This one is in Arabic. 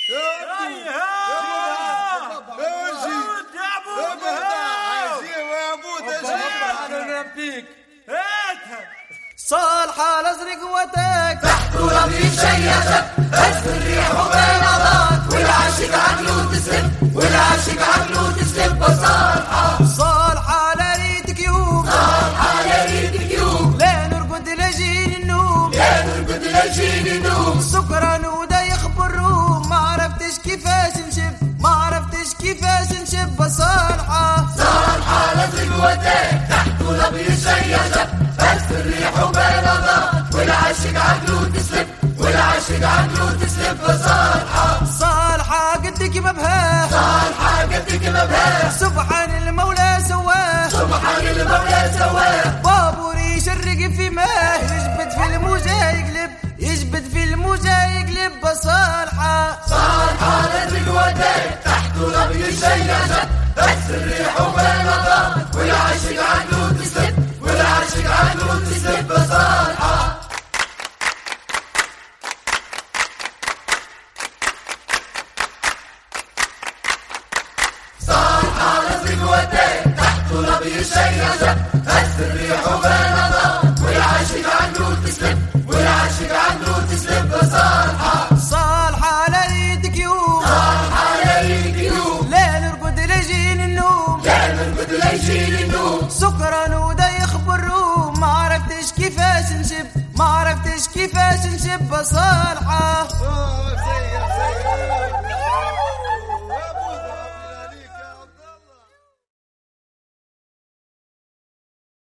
صالحة الازرق وتك تحت ربي شيشت هز الريح وبينضات والعاشق عقله تسلم والعاشق عقله تسلم بصالحة صالحة لا ريتك يوم صالحة لا ريتك يوم لا نرقد لجين النوم لا نرقد لجين النوم سكران ودايخ بالروم ما عرفتش كيفاش نشب ما عرفتش كيفاش نشب بصالحة صالحة الازرق وتك تحت ربي شيشت هز الريح وبينضات والعاشق عقله تسلم والعاشق عقله تسلم بصالحة صالحة قدك مبهاه صالحة قدك مبهاه سبحان المولى سواه سبحان المولى سواه بابوري يشرق في ماه يجبد في الموجة يقلب يجبد في الموجة يقلب بصالحة صالحة الازرق وتك تحت ربي شيشت بس الريح وبينضات والعاشق عقله تسلم والعاشق عقله تسلم بصالحة صالحة الازرق وتك تحت ربي شيشت بس الريح وبينضات والعاشق عقله تسلم والعاشق عقله تسلم بصالحة صالحة لا ريتك يوم صالحة لا ريتك يوم لا نرقد لجين النوم لا نرقد ليجين النوم سكران ودايخ بالروم ما عرفتش كيفاش نشب ما عرفتش كيفاش نشب بصالحة